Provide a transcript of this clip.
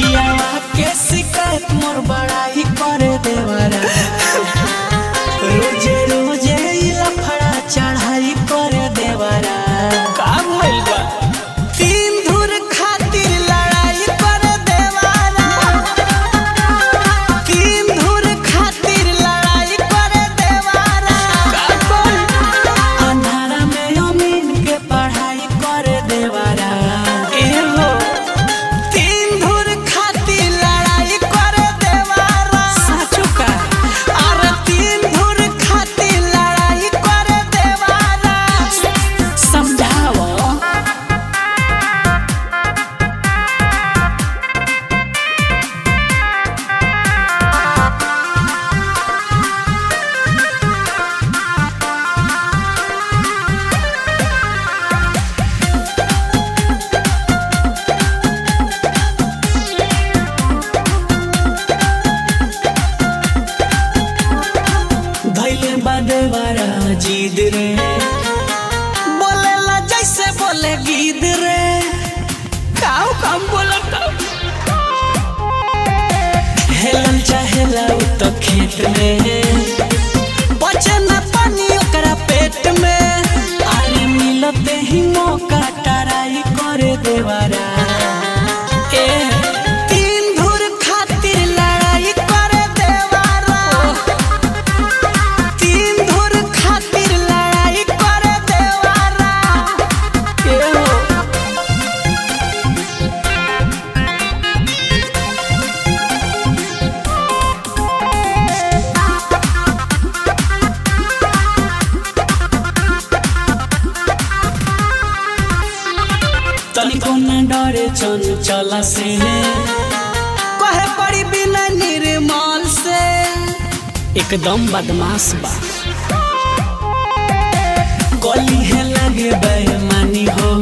पियावा के शिकायत मोर बड़ाई करे देवरा रोजे रोजे लफड़ा चढ़ाई करे देवरा का भइल बा? तीन धुर खातिर लड़ाई करे देवरा तीन धुर खातिर लड़ाई करे देवरा अंधारा में अमीन के पढ़ाई करे देवरा एहो तीन धुर खातिर लड़ाई करे देवरा साचो का? अरे तीन धुर खातिर लड़ाई करे देवरा समझाओ। धैले बादेवारा जीद रे बोलेला जैसे बोले गीद रे काऊ काम बोलत? हेलल चाहेला उ तो खेत में बचे न पानी ओकरा पेट में अरे मिलते ही मौका टराई करे देवारा ए तीन धुर खातिर लड़ाई करे देवारा तीन धुर खातिर लड़ाई करे देवारा एहो तनिको न डरे चंचला से कहे पड़ी बिना निर्मल से एकदम बदमाश बा। गली है लगे बेईमानी हो